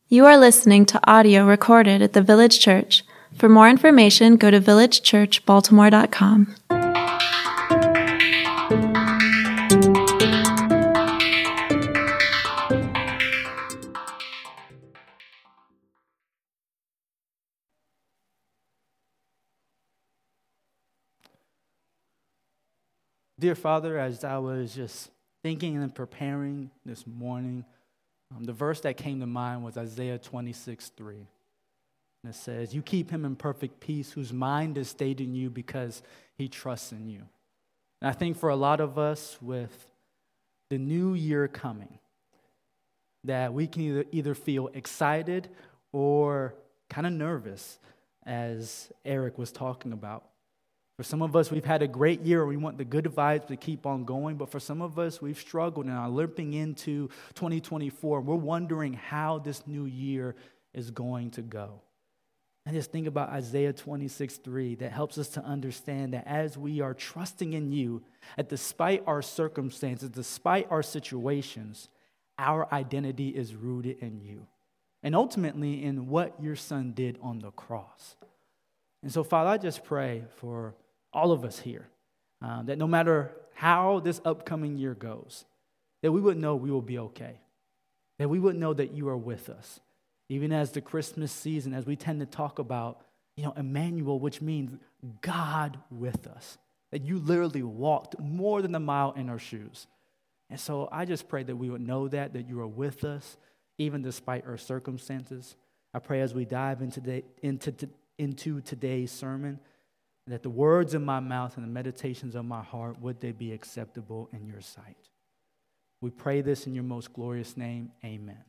You are listening to audio recorded at the Village Church. For more information, go to villagechurchbaltimore.com. Dear Father, as I was just thinking and preparing this morning, the verse that came to mind was Isaiah 26:3. And it says, "You keep him in perfect peace, whose mind is stayed in you because he trusts in you." And I think for a lot of us, with the new year coming, that we can either feel excited or kind of nervous, as Eric was talking about. For some of us, we've had a great year. We want the good vibes to keep on going. But for some of us, we've struggled and are limping into 2024. We're wondering how this new year is going to go. And just think about Isaiah 26:3 that helps us to understand that as we are trusting in you, that despite our circumstances, despite our situations, our identity is rooted in you. And ultimately in what your son did on the cross. And so, Father, I just pray for all of us here, that no matter how this upcoming year goes, that we would know we will be okay, that we would know that you are with us. Even as the Christmas season, as we tend to talk about, Emmanuel, which means God with us, that you literally walked more than a mile in our shoes. And so I just pray that we would know that you are with us, even despite our circumstances. I pray as we dive into today's sermon, that the words of my mouth and the meditations of my heart, would they be acceptable in your sight. We pray this in your most glorious name. Amen.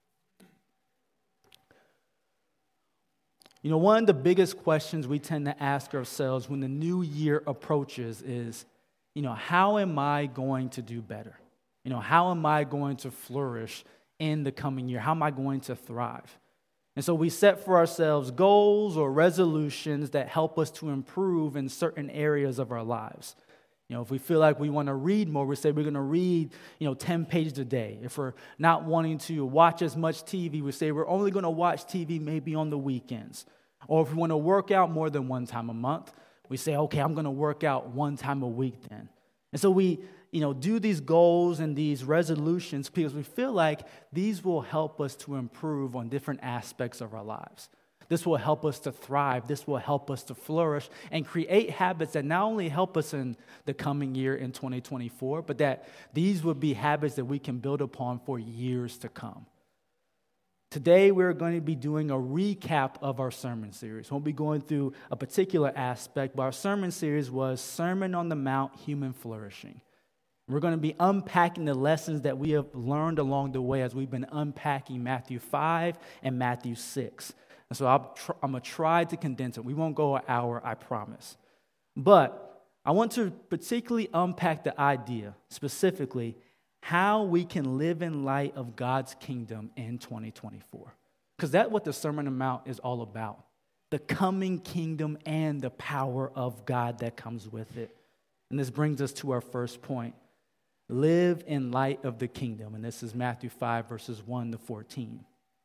One of the biggest questions we tend to ask ourselves when the new year approaches is, how am I going to do better? How am I going to flourish in the coming year? How am I going to thrive? And so we set for ourselves goals or resolutions that help us to improve in certain areas of our lives. If we feel like we want to read more, we say we're going to read, 10 pages a day. If we're not wanting to watch as much TV, we say we're only going to watch TV maybe on the weekends. Or if we want to work out more than one time a month, we say, okay, I'm going to work out one time a week then. And so we do these goals and these resolutions because we feel like these will help us to improve on different aspects of our lives. This will help us to thrive. This will help us to flourish and create habits that not only help us in the coming year in 2024, but that these would be habits that we can build upon for years to come. Today, we're going to be doing a recap of our sermon series. We won't be going through a particular aspect, but our sermon series was Sermon on the Mount, Human Flourishing. We're going to be unpacking the lessons that we have learned along the way as we've been unpacking Matthew 5 and Matthew 6. And so I'm going to try to condense it. We won't go an hour, I promise. But I want to particularly unpack the idea, specifically, how we can live in light of God's kingdom in 2024. Because that's what the Sermon on the Mount is all about. The coming kingdom and the power of God that comes with it. And this brings us to our first point. Live in light of the kingdom. And this is Matthew 5, verses 1 to 14.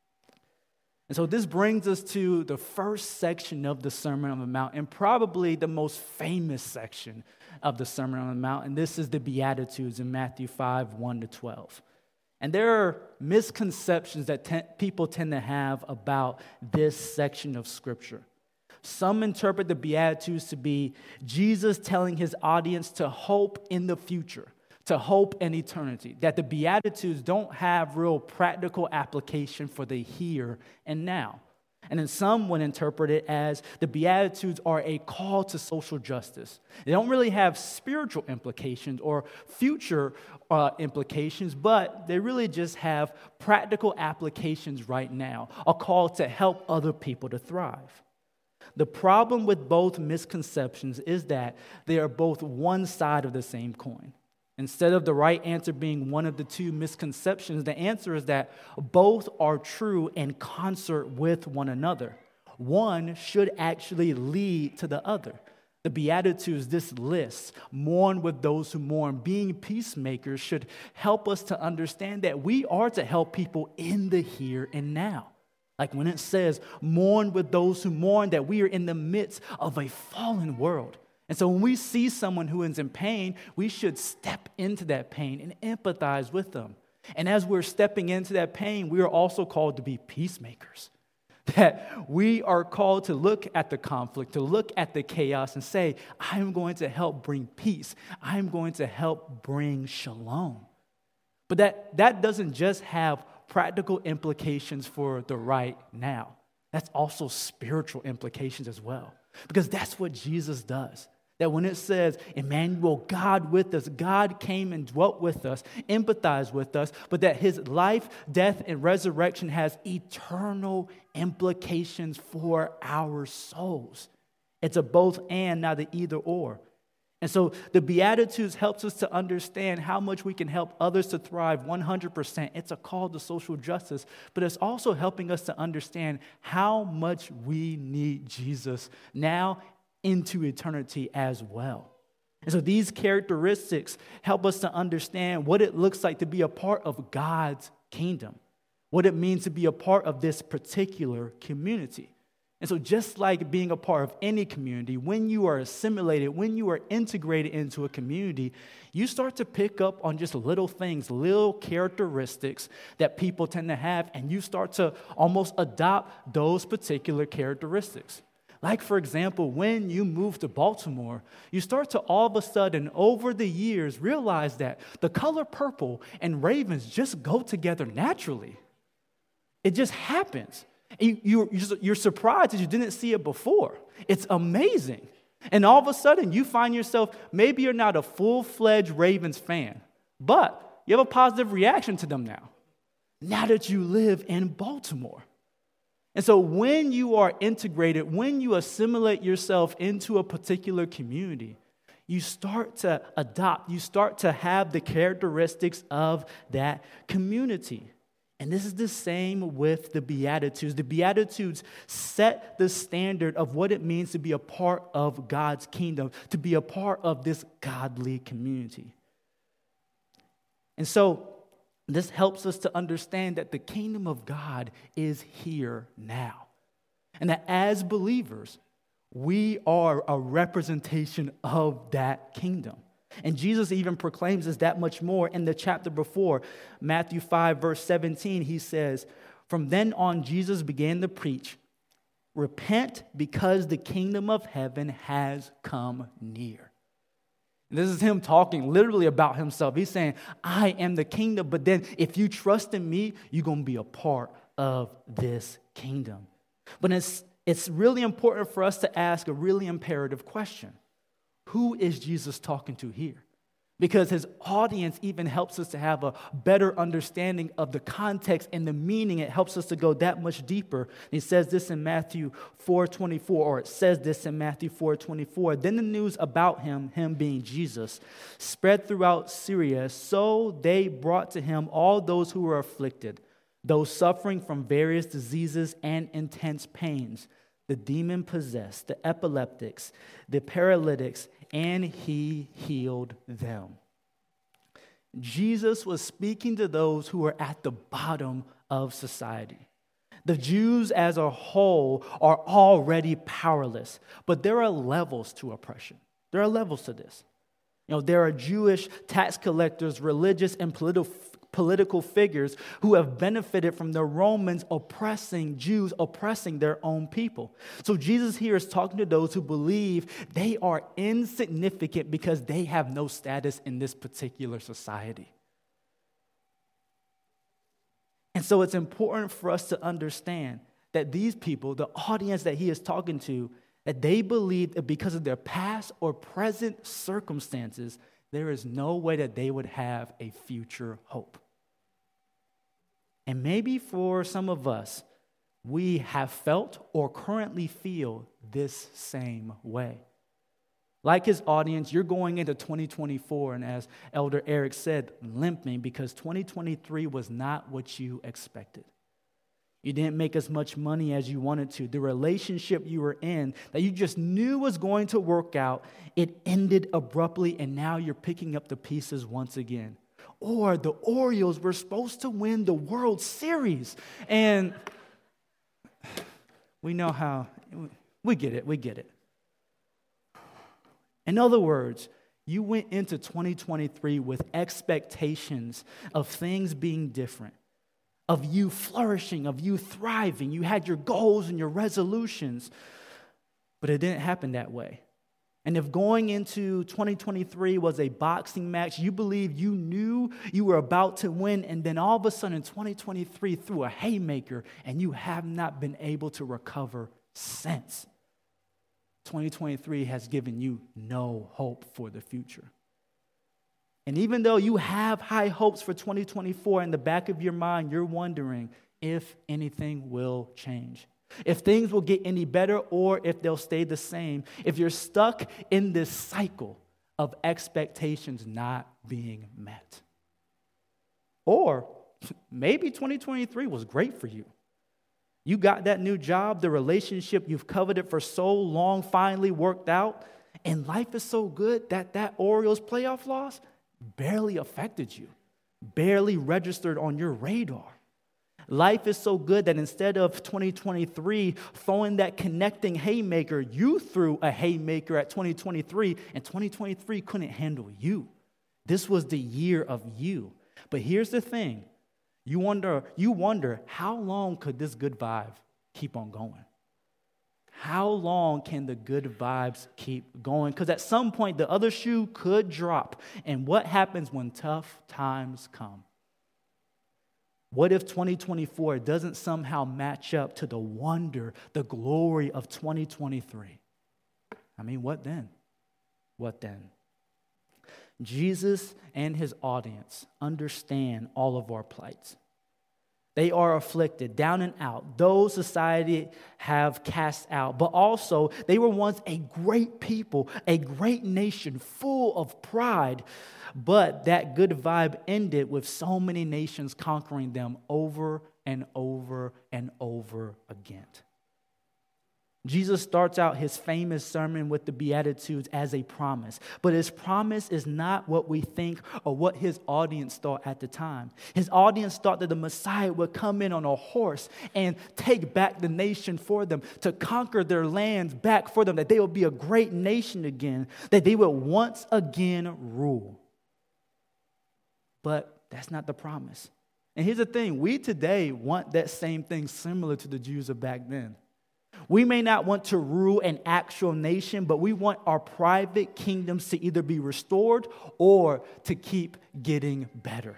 And so this brings us to the first section of the Sermon on the Mount, and probably the most famous section of the Sermon on the Mount. And this is the Beatitudes in Matthew 5, 1 to 12. And there are misconceptions that people tend to have about this section of Scripture. Some interpret the Beatitudes to be Jesus telling his audience to hope in the future, to hope in eternity, that the Beatitudes don't have real practical application for the here and now. And then some would interpret it as the Beatitudes are a call to social justice. They don't really have spiritual implications or future implications, but they really just have practical applications right now, a call to help other people to thrive. The problem with both misconceptions is that they are both one side of the same coin. Instead of the right answer being one of the two misconceptions, the answer is that both are true in concert with one another. One should actually lead to the other. The Beatitudes, this list, mourn with those who mourn, being peacemakers, should help us to understand that we are to help people in the here and now. Like when it says, mourn with those who mourn, that we are in the midst of a fallen world. And so when we see someone who is in pain, we should step into that pain and empathize with them. And as we're stepping into that pain, we are also called to be peacemakers. That we are called to look at the conflict, to look at the chaos and say, I'm going to help bring peace. I'm going to help bring shalom. But that doesn't just have practical implications for the right now. That's also spiritual implications as well. Because that's what Jesus does. That when it says, Emmanuel, God with us, God came and dwelt with us, empathized with us, but that his life, death, and resurrection has eternal implications for our souls. It's a both and, not an either or. And so the Beatitudes helps us to understand how much we can help others to thrive 100%. It's a call to social justice, but it's also helping us to understand how much we need Jesus now into eternity as well. And so these characteristics help us to understand what it looks like to be a part of God's kingdom, what it means to be a part of this particular community. And so just like being a part of any community, when you are assimilated, when you are integrated into a community, you start to pick up on just little things, little characteristics that people tend to have, and you start to almost adopt those particular characteristics. Like, for example, when you move to Baltimore, you start to all of a sudden, over the years, realize that the color purple and Ravens just go together naturally. It just happens. You're surprised that you didn't see it before. It's amazing. And all of a sudden, you find yourself, maybe you're not a full-fledged Ravens fan, but you have a positive reaction to them now that you live in Baltimore. And so when you are integrated, when you assimilate yourself into a particular community, you start to adopt, you start to have the characteristics of that community. And this is the same with the Beatitudes. The Beatitudes set the standard of what it means to be a part of God's kingdom, to be a part of this godly community. And so this helps us to understand that the kingdom of God is here now. And that as believers, we are a representation of that kingdom. And Jesus even proclaims us that much more in the chapter before. Matthew 5, verse 17, he says, from then on, Jesus began to preach, repent because the kingdom of heaven has come near. And this is him talking literally about himself. He's saying, I am the kingdom, but then if you trust in me, you're going to be a part of this kingdom. But it's really important for us to ask a really imperative question. Who is Jesus talking to here? Because his audience even helps us to have a better understanding of the context and the meaning. It helps us to go that much deeper. And he says this in Matthew 4:24, or it says this in Matthew 4:24. Then the news about him being Jesus, spread throughout Syria. So they brought to him all those who were afflicted, those suffering from various diseases and intense pains, the demon-possessed, the epileptics, the paralytics, and he healed them. Jesus was speaking to those who were at the bottom of society. The Jews as a whole are already powerless, but there are levels to oppression. There are levels to this. There are Jewish tax collectors, religious and political figures who have benefited from the Romans oppressing Jews, oppressing their own people. So Jesus here is talking to those who believe they are insignificant because they have no status in this particular society. And so it's important for us to understand that these people, the audience that he is talking to, that they believe that because of their past or present circumstances, there is no way that they would have a future hope. And maybe for some of us, we have felt or currently feel this same way. Like his audience, you're going into 2024, and as Elder Eric said, limping because 2023 was not what you expected. You didn't make as much money as you wanted to. The relationship you were in that you just knew was going to work out, it ended abruptly, and now you're picking up the pieces once again. Or the Orioles were supposed to win the World Series, and We know how, we get it. In other words, you went into 2023 with expectations of things being different, of you flourishing, of you thriving. You had your goals and your resolutions, but it didn't happen that way. And if going into 2023 was a boxing match, you believe you knew you were about to win, and then all of a sudden 2023 threw a haymaker, and you have not been able to recover since. 2023 has given you no hope for the future. And even though you have high hopes for 2024, in the back of your mind, you're wondering if anything will change, if things will get any better, or if they'll stay the same, if you're stuck in this cycle of expectations not being met. Or maybe 2023 was great for you. You got that new job, the relationship you've coveted for so long finally worked out, and life is so good that Orioles playoff loss barely affected you, barely registered on your radar. Life is so good that instead of 2023 throwing that connecting haymaker, you threw a haymaker at 2023, and 2023 couldn't handle you. This was the year of you. But here's the thing. You wonder, how long could this good vibe keep on going? How long can the good vibes keep going? Because at some point, the other shoe could drop. And what happens when tough times come? What if 2024 doesn't somehow match up to the wonder, the glory of 2023? I mean, what then? What then? Jesus and his audience understand all of our plights. They are afflicted, down and out. Those society have cast out. But also, they were once a great people, a great nation full of pride. But that good vibe ended with so many nations conquering them over and over and over again. Jesus starts out his famous sermon with the Beatitudes as a promise. But his promise is not what we think or what his audience thought at the time. His audience thought that the Messiah would come in on a horse and take back the nation for them, to conquer their lands back for them, that they would be a great nation again, that they would once again rule. But that's not the promise. And here's the thing. We today want that same thing similar to the Jews of back then. We may not want to rule an actual nation, but we want our private kingdoms to either be restored or to keep getting better.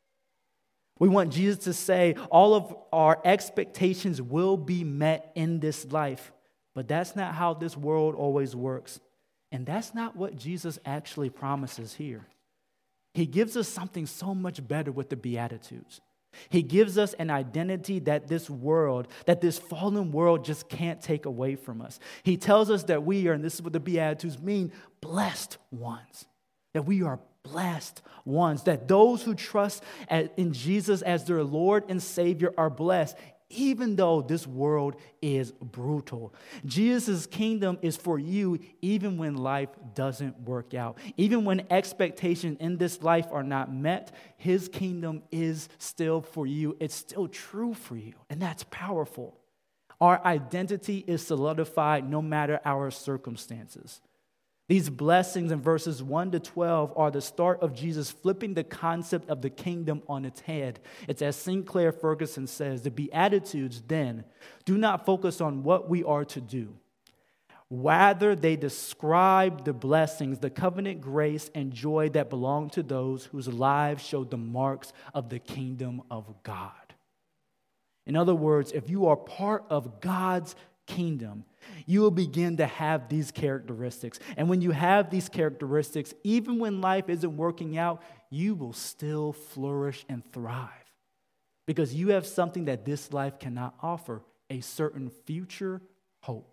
We want Jesus to say all of our expectations will be met in this life, but that's not how this world always works. And that's not what Jesus actually promises here. He gives us something so much better with the Beatitudes. He gives us an identity that this world, that this fallen world just can't take away from us. He tells us that we are, and this is what the Beatitudes mean, blessed ones. That we are blessed ones. That those who trust in Jesus as their Lord and Savior are blessed, even though this world is brutal. Jesus' kingdom is for you even when life doesn't work out. Even when expectations in this life are not met, his kingdom is still for you. It's still true for you, and that's powerful. Our identity is solidified no matter our circumstances. These blessings in verses 1 to 12 are the start of Jesus flipping the concept of the kingdom on its head. It's as Sinclair Ferguson says, the Beatitudes then do not focus on what we are to do. Rather, they describe the blessings, the covenant grace and joy that belong to those whose lives show the marks of the kingdom of God. In other words, if you are part of God's kingdom, you will begin to have these characteristics. And when you have these characteristics, even when life isn't working out, you will still flourish and thrive. Because you have something that this life cannot offer, a certain future hope.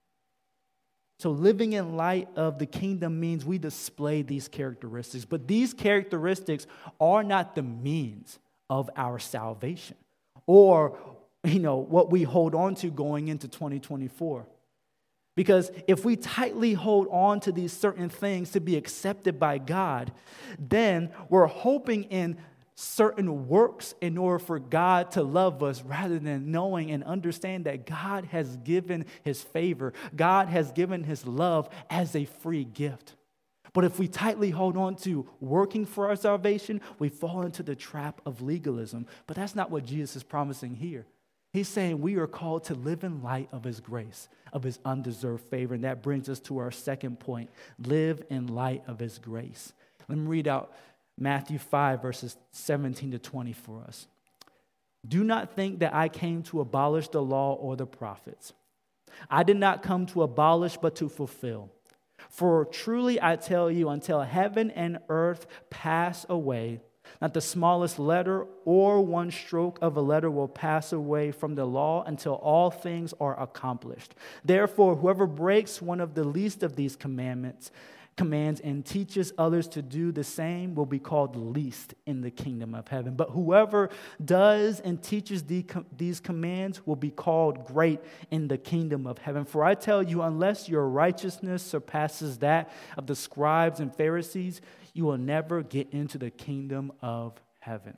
So living in light of the kingdom means we display these characteristics. But these characteristics are not the means of our salvation or what we hold on to going into 2024. Because if we tightly hold on to these certain things to be accepted by God, then we're hoping in certain works in order for God to love us rather than knowing and understand that God has given his favor. God has given his love as a free gift. But if we tightly hold on to working for our salvation, we fall into the trap of legalism. But that's not what Jesus is promising here. He's saying we are called to live in light of his grace, of his undeserved favor. And that brings us to our second point, live in light of his grace. Let me read out Matthew 5, verses 17 to 20 for us. Do not think that I came to abolish the law or the prophets. I did not come to abolish, but to fulfill. For truly I tell you, until heaven and earth pass away, not the smallest letter or one stroke of a letter will pass away from the law until all things are accomplished. Therefore, whoever breaks one of the least of these commands and teaches others to do the same will be called least in the kingdom of heaven. But whoever does and teaches these commands will be called great in the kingdom of heaven. For I tell you, unless your righteousness surpasses that of the scribes and Pharisees, you will never get into the kingdom of heaven.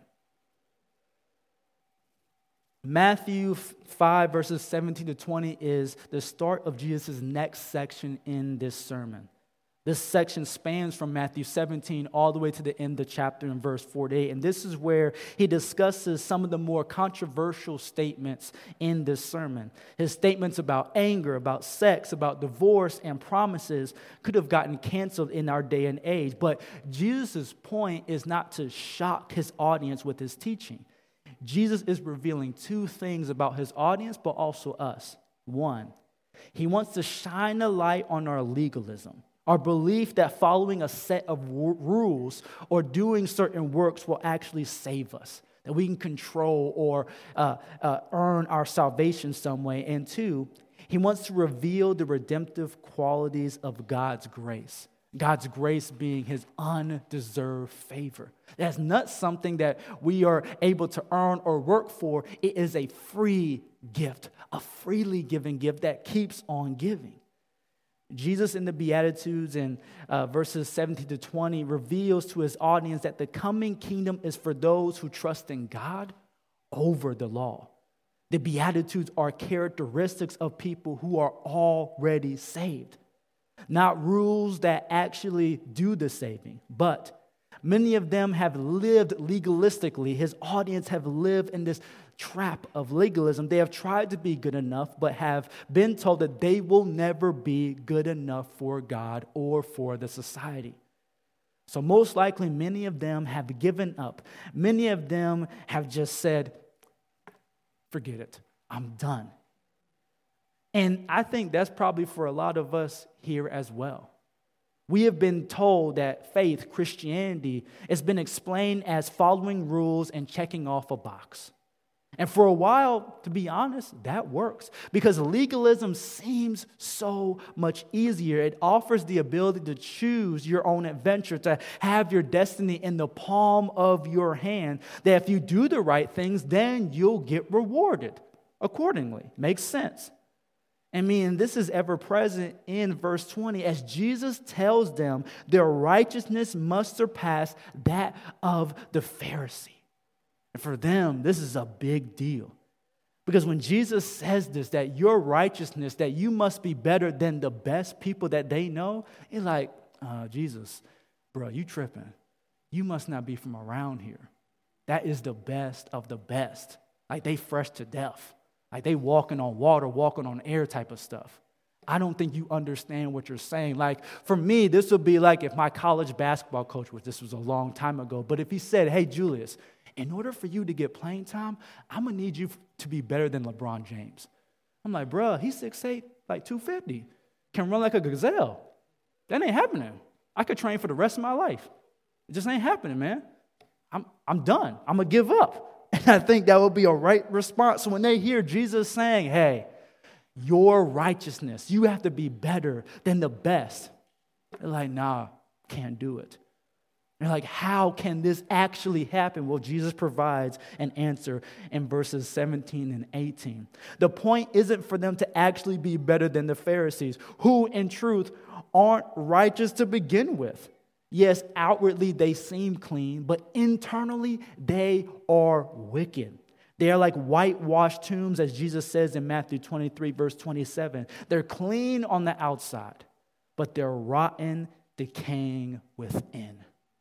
Matthew 5, verses 17 to 20 is the start of Jesus' next section in this sermon. This section spans from Matthew 17 all the way to the end of the chapter in verse 48. And this is where he discusses some of the more controversial statements in this sermon. His statements about anger, about sex, about divorce, and promises could have gotten canceled in our day and age. But Jesus' point is not to shock his audience with his teaching. Jesus is revealing two things about his audience, but also us. One, he wants to shine a light on our legalism. Our belief that following a set of rules or doing certain works will actually save us, that we can control or earn our salvation some way. And two, he wants to reveal the redemptive qualities of God's grace. God's grace being his undeserved favor. That's not something that we are able to earn or work for. It is a free gift, a freely given gift that keeps on giving. Jesus in the Beatitudes in verses 17 to 20 reveals to his audience that the coming kingdom is for those who trust in God over the law. The Beatitudes are characteristics of people who are already saved, not rules that actually do the saving, but many of them have lived legalistically. His audience have lived in this trap of legalism. They have tried to be good enough, but have been told that they will never be good enough for God or for the society. So most likely, many of them have given up. Many of them have just said, forget it, I'm done. And I think that's probably for a lot of us here as well. We have been told that faith, Christianity, has been explained as following rules and checking off a box. And for a while, to be honest, that works because legalism seems so much easier. It offers the ability to choose your own adventure, to have your destiny in the palm of your hand, that if you do the right things, then you'll get rewarded accordingly. Makes sense. And this is ever present in verse 20 as Jesus tells them their righteousness must surpass that of the Pharisee. And for them, this is a big deal. Because when Jesus says this, that your righteousness, that you must be better than the best people that they know, it's like, Jesus, bro, you tripping. You must not be from around here. That is the best of the best. Like they fresh to death. Like they walking on water, walking on air type of stuff. I don't think you understand what you're saying. Like for me, this would be like if my college basketball coach this was a long time ago, but if he said, hey, Julius, in order for you to get playing time, I'm going to need you to be better than LeBron James. I'm like, bro, he's 6'8", like 250, can run like a gazelle. That ain't happening. I could train for the rest of my life. It just ain't happening, man. I'm done. I'm going to give up. And I think that would be a right response. So when they hear Jesus saying, hey, your righteousness, you have to be better than the best. They're like, nah, can't do it. They're like, how can this actually happen? Well, Jesus provides an answer in verses 17 and 18. The point isn't for them to actually be better than the Pharisees, who in truth aren't righteous to begin with. Yes, outwardly they seem clean, but internally they are wicked. They are like whitewashed tombs, as Jesus says in Matthew 23, verse 27. They're clean on the outside, but they're rotten, decaying within.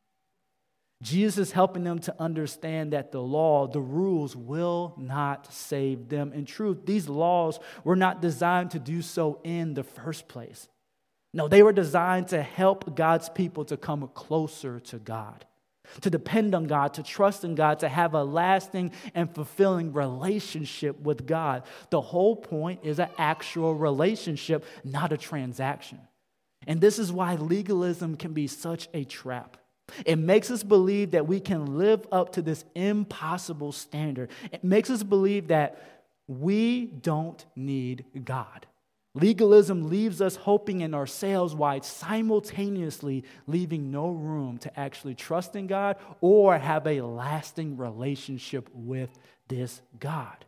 Jesus is helping them to understand that the law, the rules, will not save them. In truth, these laws were not designed to do so in the first place. No, they were designed to help God's people to come closer to God, to depend on God, to trust in God, to have a lasting and fulfilling relationship with God. The whole point is an actual relationship, not a transaction. And this is why legalism can be such a trap. It makes us believe that we can live up to this impossible standard. It makes us believe that we don't need God. Legalism leaves us hoping in ourselves while simultaneously leaving no room to actually trust in God or have a lasting relationship with this God.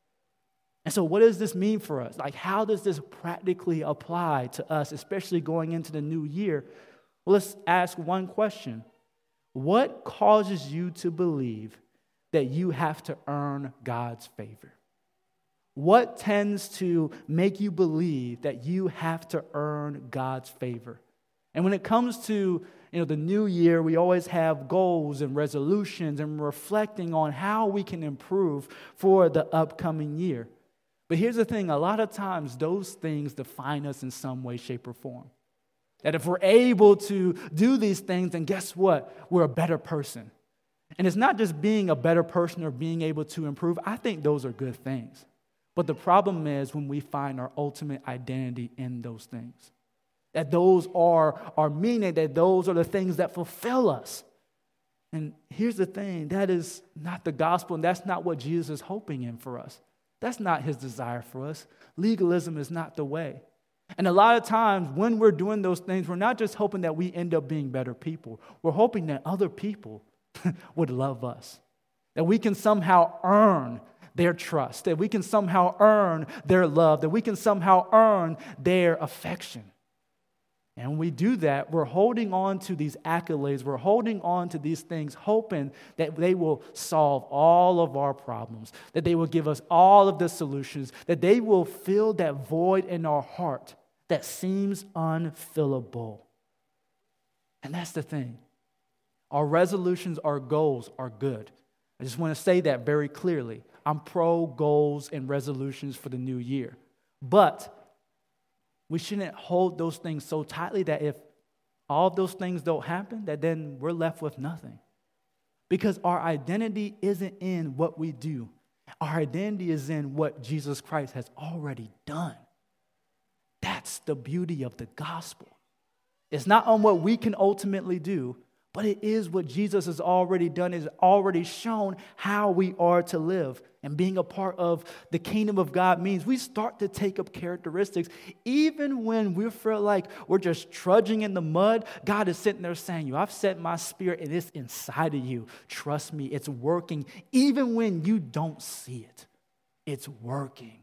And so what does this mean for us? Like, how does this practically apply to us, especially going into the new year? Well, let's ask one question. What causes you to believe that you have to earn God's favor? What tends to make you believe that you have to earn God's favor? And when it comes to the new year, we always have goals and resolutions and reflecting on how we can improve for the upcoming year. But here's the thing, a lot of times those things define us in some way, shape, or form. That if we're able to do these things, then guess what? We're a better person. And it's not just being a better person or being able to improve. I think those are good things. But the problem is when we find our ultimate identity in those things. That those are our meaning, that those are the things that fulfill us. And here's the thing, that is not the gospel, and that's not what Jesus is hoping in for us. That's not his desire for us. Legalism is not the way. And a lot of times when we're doing those things, we're not just hoping that we end up being better people. We're hoping that other people would love us. That we can somehow earn their trust. That we can somehow earn their love. That we can somehow earn their affection. And when we do that, we're holding on to these accolades. We're holding on to these things, hoping that they will solve all of our problems, that they will give us all of the solutions, that they will fill that void in our heart that seems unfillable. And that's the thing. Our resolutions, our goals are good. I just want to say that very clearly. I'm pro goals and resolutions for the new year. But we shouldn't hold those things so tightly that if all of those things don't happen, that then we're left with nothing. Because our identity isn't in what we do. Our identity is in what Jesus Christ has already done. That's the beauty of the gospel. It's not on what we can ultimately do, but it is what Jesus has already done, has already shown how we are to live. And being a part of the kingdom of God means we start to take up characteristics. Even when we feel like we're just trudging in the mud, God is sitting there saying, I've set my spirit and it's inside of you. Trust me, it's working. Even when you don't see it, it's working.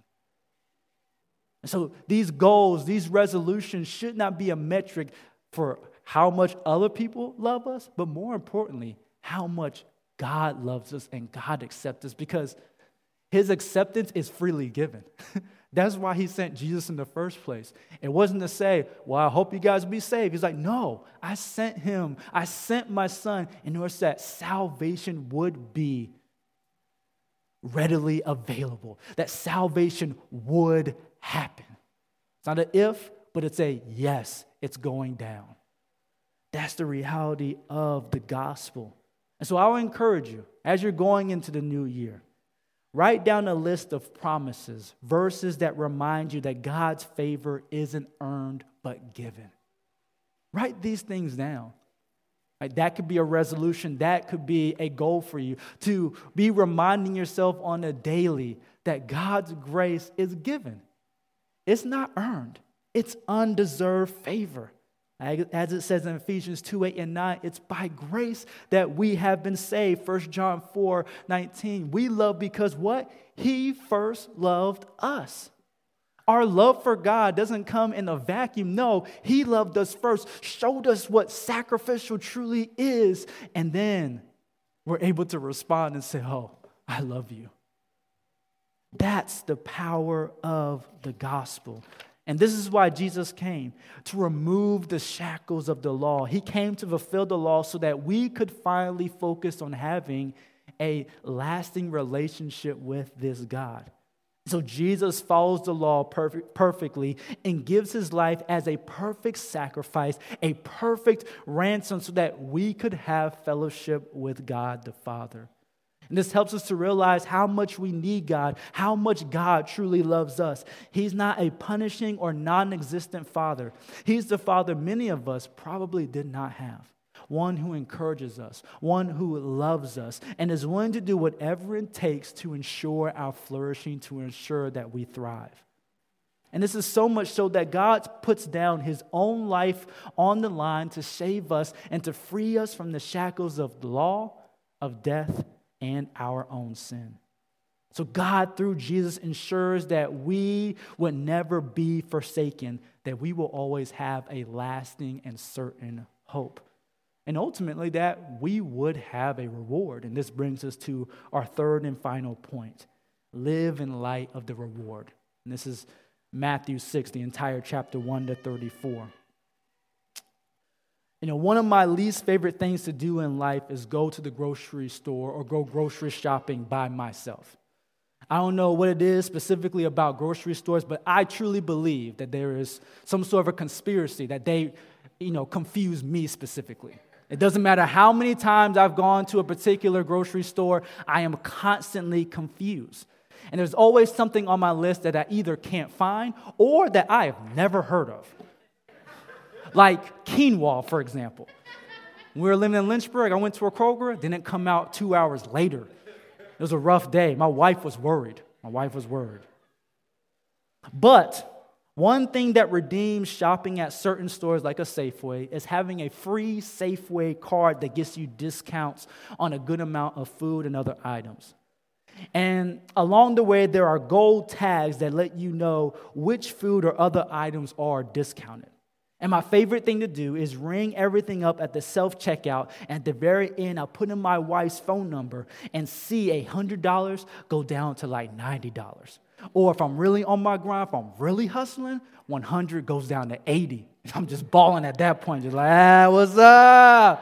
And so these goals, these resolutions should not be a metric for how much other people love us, but more importantly, how much God loves us and God accepts us, because his acceptance is freely given. That's why he sent Jesus in the first place. It wasn't to say, well, I hope you guys be saved. He's like, no, I sent him. I sent my son in order that salvation would be readily available, that salvation would happen. It's not an if, but it's a yes, it's going down. That's the reality of the gospel. And so I will encourage you, as you're going into the new year, write down a list of promises, verses that remind you that God's favor isn't earned but given. Write these things down. Right? That could be a resolution. That could be a goal for you, to be reminding yourself on a daily that God's grace is given. It's not earned. It's undeserved favor. As it says in Ephesians 2:8-9, it's by grace that we have been saved. 1 John 4:19. We love because what? He first loved us. Our love for God doesn't come in a vacuum. No, He loved us first, showed us what sacrificial truly is, and then we're able to respond and say, oh, I love you. That's the power of the gospel. And this is why Jesus came, to remove the shackles of the law. He came to fulfill the law so that we could finally focus on having a lasting relationship with this God. So Jesus follows the law perfectly and gives his life as a perfect sacrifice, a perfect ransom so that we could have fellowship with God the Father. And this helps us to realize how much we need God, how much God truly loves us. He's not a punishing or non-existent father. He's the father many of us probably did not have. One who encourages us, one who loves us, and is willing to do whatever it takes to ensure our flourishing, to ensure that we thrive. And this is so much so that God puts down his own life on the line to save us and to free us from the shackles of the law, of death, and our own sin. So God, through Jesus, ensures that we would never be forsaken, that we will always have a lasting and certain hope. And ultimately, that we would have a reward. And this brings us to our third and final point. Live in light of the reward. And this is Matthew 6, the entire chapter 1 to 34. One of my least favorite things to do in life is go to the grocery store or go grocery shopping by myself. I don't know what it is specifically about grocery stores, but I truly believe that there is some sort of a conspiracy that they, confuse me specifically. It doesn't matter how many times I've gone to a particular grocery store, I am constantly confused. And there's always something on my list that I either can't find or that I have never heard of. Like quinoa, for example. When we were living in Lynchburg, I went to a Kroger, didn't come out 2 hours later. It was a rough day. My wife was worried. But one thing that redeems shopping at certain stores like a Safeway is having a free Safeway card that gets you discounts on a good amount of food and other items. And along the way, there are gold tags that let you know which food or other items are discounted. And my favorite thing to do is ring everything up at the self-checkout. And at the very end, I'll put in my wife's phone number and see $100 go down to like $90. Or if I'm really on my grind, if I'm really hustling, 100 goes down to 80. I'm just balling at that point, just like, what's up?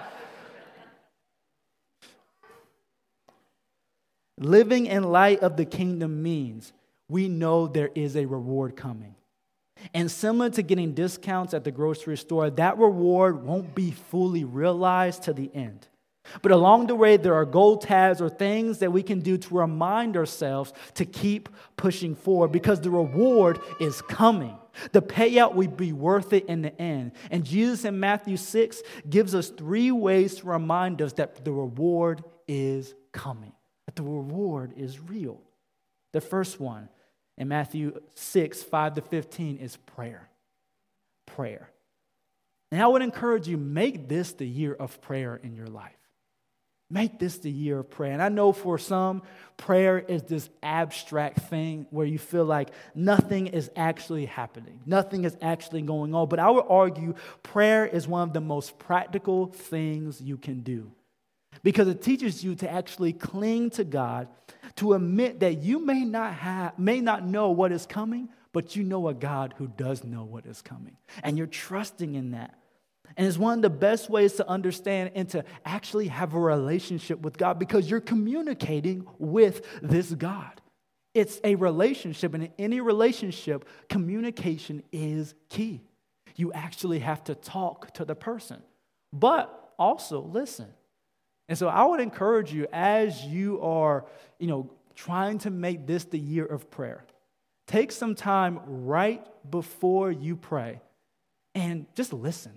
Living in light of the kingdom means we know there is a reward coming. And similar to getting discounts at the grocery store, that reward won't be fully realized to the end. But along the way, there are gold tabs or things that we can do to remind ourselves to keep pushing forward because the reward is coming. The payout will be worth it in the end. And Jesus in Matthew 6 gives us 3 ways to remind us that the reward is coming, that the reward is real. The first one, in Matthew 6, 5 to 15, is prayer. Prayer. And I would encourage you, make this the year of prayer in your life. Make this the year of prayer. And I know for some, prayer is this abstract thing where you feel like nothing is actually happening. Nothing is actually going on. But I would argue prayer is one of the most practical things you can do. Because it teaches you to actually cling to God, to admit that you may not know what is coming, but you know a God who does know what is coming. And you're trusting in that. And it's one of the best ways to understand and to actually have a relationship with God because you're communicating with this God. It's a relationship, and in any relationship, communication is key. You actually have to talk to the person, but also listen. And so I would encourage you as you are, trying to make this the year of prayer, take some time right before you pray and just listen.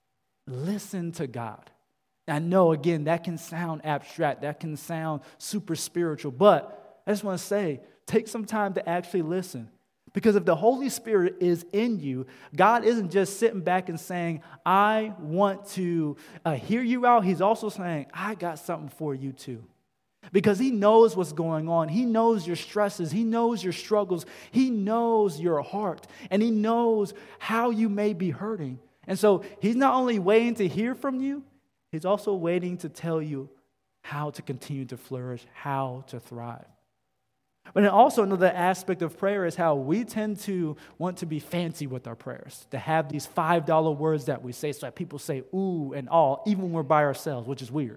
Listen to God. I know, again, that can sound abstract. That can sound super spiritual. But I just want to say, take some time to actually listen. Because if the Holy Spirit is in you, God isn't just sitting back and saying, I want to hear you out. He's also saying, I got something for you too. because he knows what's going on. He knows your stresses. He knows your struggles. He knows your heart, and he knows how you may be hurting. And so he's not only waiting to hear from you, he's also waiting to tell you how to continue to flourish, how to thrive. But then also another aspect of prayer is how we tend to want to be fancy with our prayers, to have these $5 words that we say so that people say ooh and all, even when we're by ourselves, which is weird.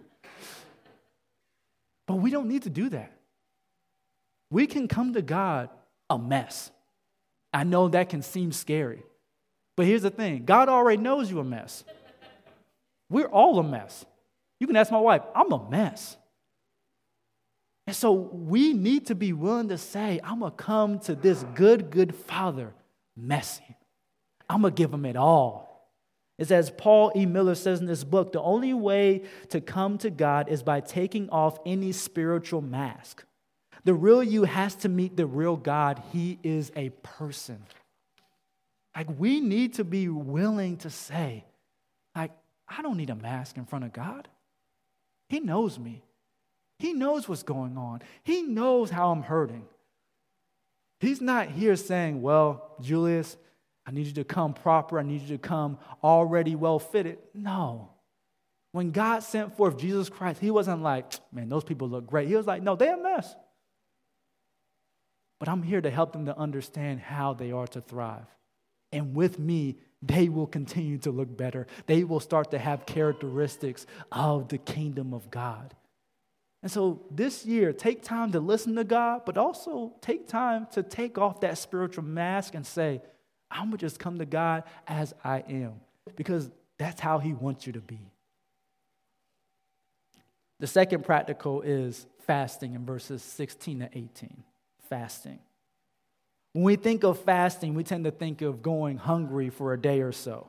But we don't need to do that. We can come to God a mess. I know that can seem scary, but here's the thing. God already knows you're a mess. We're all a mess. You can ask my wife, I'm a mess. And so we need to be willing to say, I'm going to come to this good Father messy. I'm going to give him it all. It's as Paul E. Miller says in this book, the only way to come to God is by taking off any spiritual mask. The real you has to meet the real God. He is a person. Like, we need to be willing to say, like, I don't need a mask in front of God. He knows me. He knows what's going on. He knows how I'm hurting. He's not here saying, well, Julius, I need you to come proper. I need you to come already well fitted. No. When God sent forth Jesus Christ, he wasn't like, man, those people look great. He was like, no, they're a mess. But I'm here to help them to understand how they are to thrive. And with me, they will continue to look better. They will start to have characteristics of the kingdom of God. And so this year, take time to listen to God, but also take time to take off that spiritual mask and say, I'm going to just come to God as I am, because that's how he wants you to be. The second practical is fasting in verses 16 to 18. Fasting. When we think of fasting, we tend to think of going hungry for a day or so.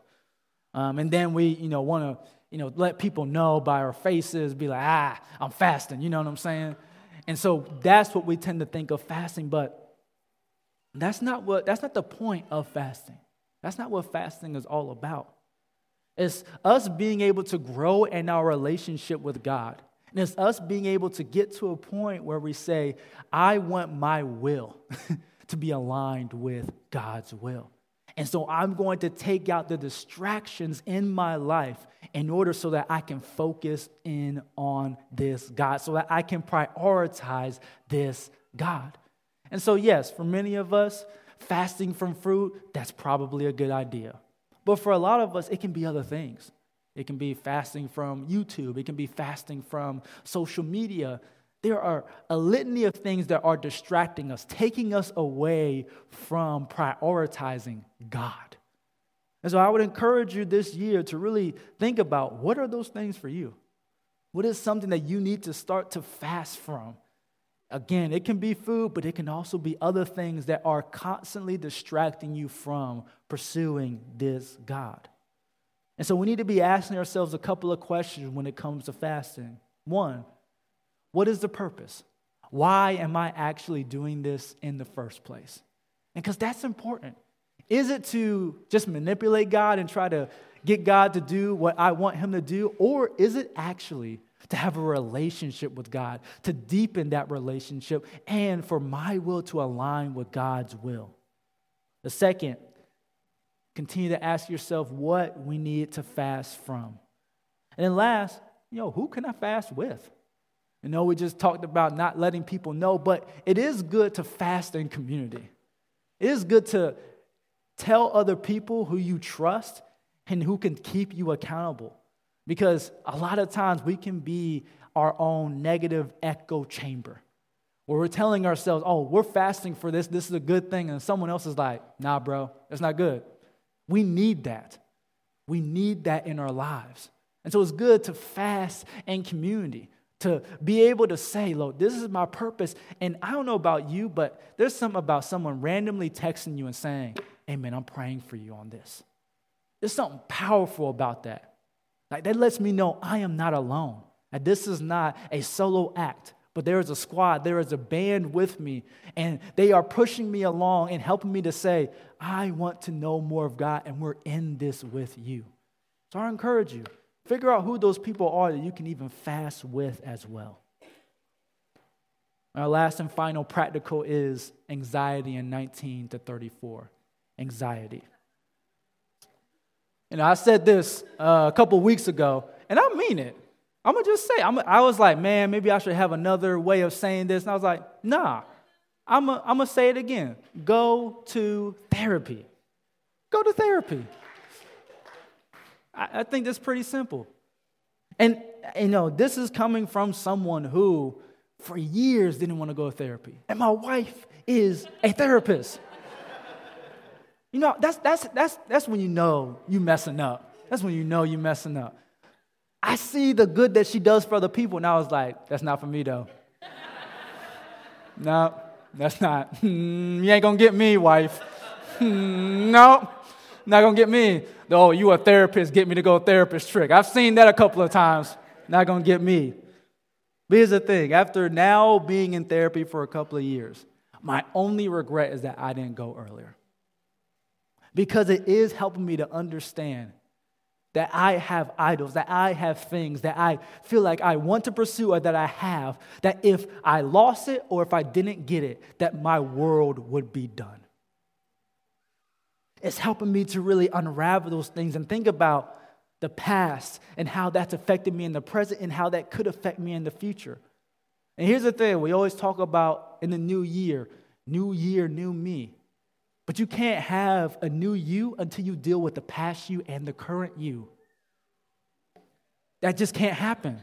And then we, want to, let people know by our faces, be like, I'm fasting, you know what I'm saying? And so that's what we tend to think of fasting, but that's not the point of fasting. That's not what fasting is all about. It's us being able to grow in our relationship with God. And it's us being able to get to a point where we say, I want my will to be aligned with God's will. And so I'm going to take out the distractions in my life in order so that I can focus in on this God, so that I can prioritize this God. And so, yes, for many of us, fasting from fruit, that's probably a good idea. But for a lot of us, it can be other things. It can be fasting from YouTube. It can be fasting from social media. There are a litany of things that are distracting us, taking us away from prioritizing God. And so I would encourage you this year to really think about, what are those things for you? What is something that you need to start to fast from? Again, it can be food, but it can also be other things that are constantly distracting you from pursuing this God. And so we need to be asking ourselves a couple of questions when it comes to fasting. One, what is the purpose? Why am I actually doing this in the first place? And because that's important. Is it to just manipulate God and try to get God to do what I want him to do? Or is it actually to have a relationship with God, to deepen that relationship, and for my will to align with God's will? The second, continue to ask yourself what we need to fast from. And then last, who can I fast with? We just talked about not letting people know, but it is good to fast in community. It is good to tell other people who you trust and who can keep you accountable. Because a lot of times we can be our own negative echo chamber, where we're telling ourselves, oh, we're fasting for this is a good thing, and someone else is like, nah, bro, that's not good. We need that. We need that in our lives. And so it's good to fast in community, to be able to say, look, this is my purpose. And I don't know about you, but there's something about someone randomly texting you and saying, hey, man, I'm praying for you on this. There's something powerful about that. Like, that lets me know I am not alone. That this is not a solo act, but there is a squad, there is a band with me, and they are pushing me along and helping me to say, I want to know more of God, and we're in this with you. So I encourage you, figure out who those people are that you can even fast with as well. Our last and final practical is anxiety in 19 to 34. Anxiety. I said this a couple weeks ago, and I mean it. I'm going to just say, I was like, man, maybe I should have another way of saying this. And I was like, nah, I'm going to say it again. Go to therapy. Go to therapy. I think that's pretty simple. And, this is coming from someone who, for years, didn't want to go to therapy. And my wife is a therapist. That's when you know you're messing up. That's when you know you're messing up. I see the good that she does for other people, and I was like, that's not for me, though. No, that's not. You ain't going to get me, wife. No, not going to get me. Oh, you a therapist, get me to go therapist trick. I've seen that a couple of times. Not going to get me. But here's the thing. After now being in therapy for a couple of years, my only regret is that I didn't go earlier. Because it is helping me to understand that I have idols, that I have things that I feel like I want to pursue or that I have, that if I lost it or if I didn't get it, that my world would be done. It's helping me to really unravel those things and think about the past and how that's affected me in the present and how that could affect me in the future. And here's the thing, we always talk about in the new year, new me. But you can't have a new you until you deal with the past you and the current you. That just can't happen.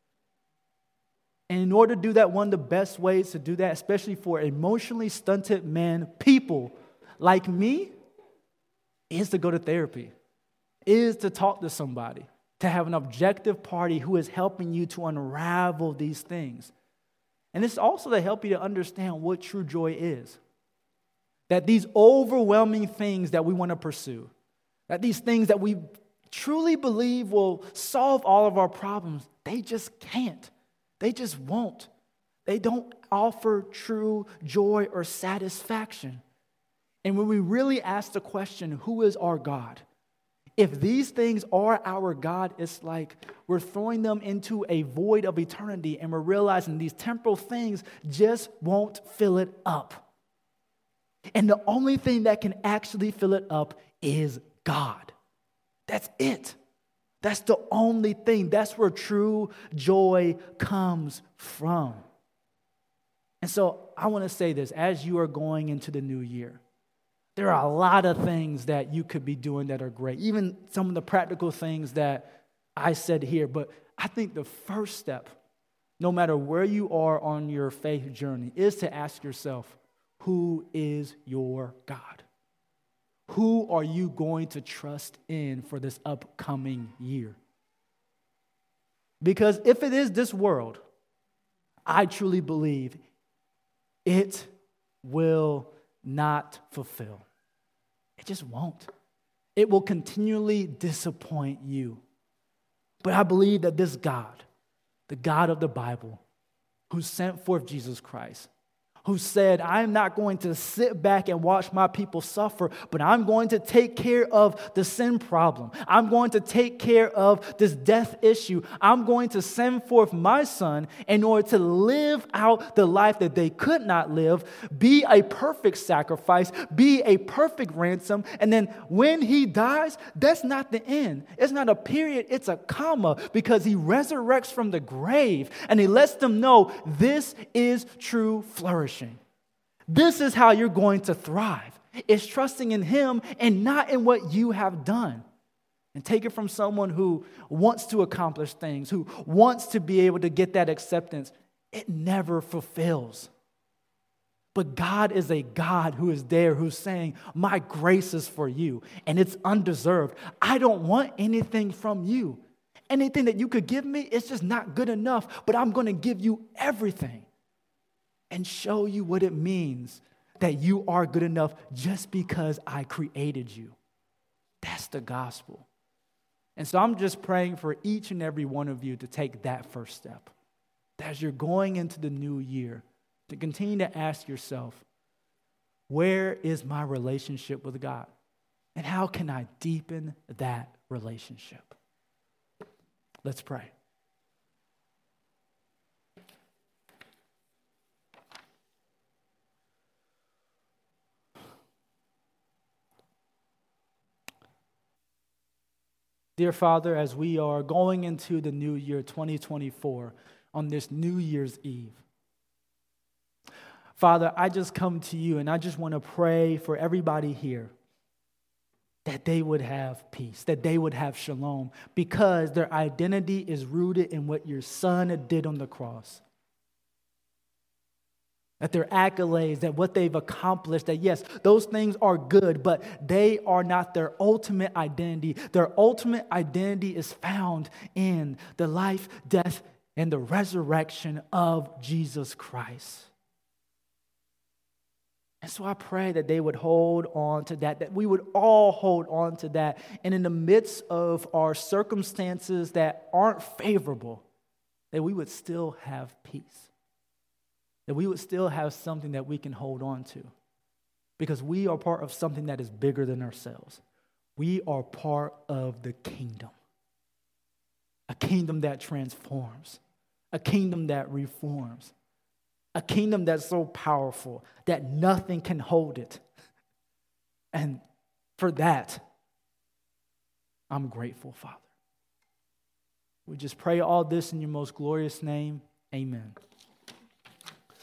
And in order to do that, one of the best ways to do that, especially for emotionally stunted men, people like me, is to go to therapy, is to talk to somebody, to have an objective party who is helping you to unravel these things. And it's also to help you to understand what true joy is. That these overwhelming things that we want to pursue, that these things that we truly believe will solve all of our problems, they just can't. They just won't. They don't offer true joy or satisfaction. And when we really ask the question, who is our God? If these things are our God, it's like we're throwing them into a void of eternity and we're realizing these temporal things just won't fill it up. And the only thing that can actually fill it up is God. That's it. That's the only thing. That's where true joy comes from. And so I want to say this, as you are going into the new year, there are a lot of things that you could be doing that are great, even some of the practical things that I said here. But I think the first step, no matter where you are on your faith journey, is to ask yourself, who is your God? Who are you going to trust in for this upcoming year? Because if it is this world, I truly believe it will not fulfill. It just won't. It will continually disappoint you. But I believe that this God, the God of the Bible, who sent forth Jesus Christ, who said, I'm not going to sit back and watch my people suffer, but I'm going to take care of the sin problem. I'm going to take care of this death issue. I'm going to send forth my son in order to live out the life that they could not live, be a perfect sacrifice, be a perfect ransom. And then when he dies, that's not the end. It's not a period, it's a comma, because he resurrects from the grave and he lets them know this is true flourishing. This is how you're going to thrive. It's trusting in him and not in what you have done. And take it from someone who wants to accomplish things, who wants to be able to get that acceptance. It never fulfills. But God is a God who is there, who's saying, my grace is for you, and it's undeserved. I don't want anything from you. Anything that you could give me, it's just not good enough, but I'm going to give you everything. And show you what it means that you are good enough just because I created you. That's the gospel. And so I'm just praying for each and every one of you to take that first step. As you're going into the new year, to continue to ask yourself, where is my relationship with God? And how can I deepen that relationship? Let's pray. Dear Father, as we are going into the new year 2024 on this New Year's Eve, Father, I just come to you and I just want to pray for everybody here that they would have peace, that they would have shalom, because their identity is rooted in what your Son did on the cross. That their accolades, that what they've accomplished, that yes, those things are good, but they are not their ultimate identity. Their ultimate identity is found in the life, death, and the resurrection of Jesus Christ. And so I pray that they would hold on to that we would all hold on to that. And in the midst of our circumstances that aren't favorable, that we would still have peace. That we would still have something that we can hold on to. Because we are part of something that is bigger than ourselves. We are part of the kingdom. A kingdom that transforms. A kingdom that reforms. A kingdom that's so powerful that nothing can hold it. And for that, I'm grateful, Father. We just pray all this in your most glorious name. Amen.